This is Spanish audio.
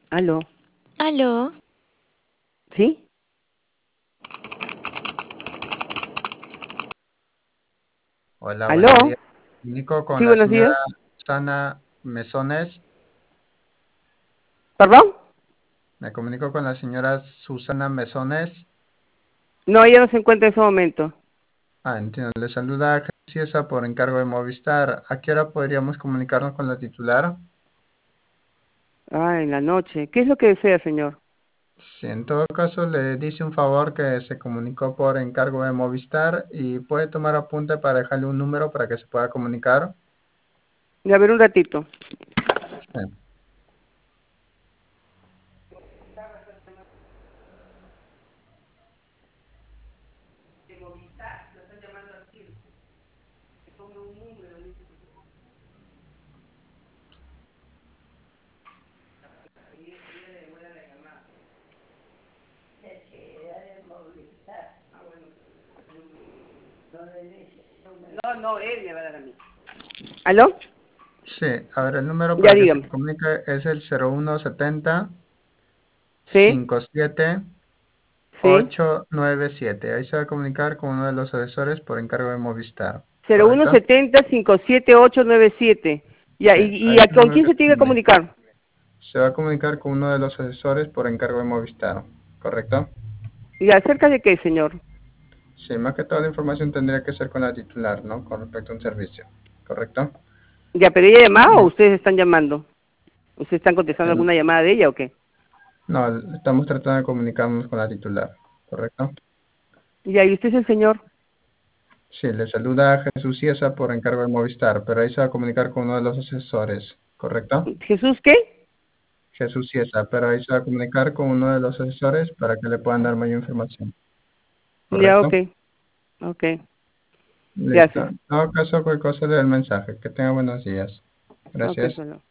Aló. Aló, ¿Sí? Hola, ¿Aló? buenos días. Comunico con Sí, la buenos señora días. Susana Mesones. ¿Perdón? Me comunico con la señora Susana Mesones. No, ella no se encuentra en ese momento. Entiendo. Le saluda Ciesa por encargo de Movistar. ¿A qué hora podríamos comunicarnos con la titular? Ah, en la noche. ¿Qué es lo que desea, señor? Si en todo caso le dice un favor que se comunicó por encargo de Movistar y puede tomar apunte para dejarle un número para que se pueda comunicar. A ver, un ratito. Sí. No, él me va a dar a mí. ¿Aló? Sí, a ver, el número Ya para que se dígame. comunique es el 0170 ¿Sí? 57 ¿Sí? 897. Ahí se va a comunicar con uno de los asesores por encargo de Movistar, Cero uno ¿correcto? setenta 57 897. Ya, Sí, ¿y ahí es el con número quién que se se tiene que comunica. comunicar? Se va a comunicar con uno de los asesores por encargo de Movistar, ¿correcto? ¿Y acerca de qué, señor? Sí, más que toda la información tendría que ser con la titular, ¿no? Con respecto a un servicio, ¿correcto? ¿Ya, pero ella llamado o Bien. ustedes están llamando? ¿Ustedes están contestando El- alguna llamada de ella o qué? no, estamos tratando de comunicarnos con la titular, ¿correcto? Ya, ¿y usted es el señor? Sí, le saluda Jesús Ciesa por encargo de Movistar, pero ahí se va a comunicar con uno de los asesores, ¿correcto? ¿Jesús qué? Jesús Ciesa, pero ahí se va a comunicar con uno de los asesores para que le puedan dar mayor información. Ya, ¿Correcto? ok. Ok. Listo. Gracias. En todo caso, cualquier cosa del mensaje. Que tenga buenos días. Ok, Gracias. solo.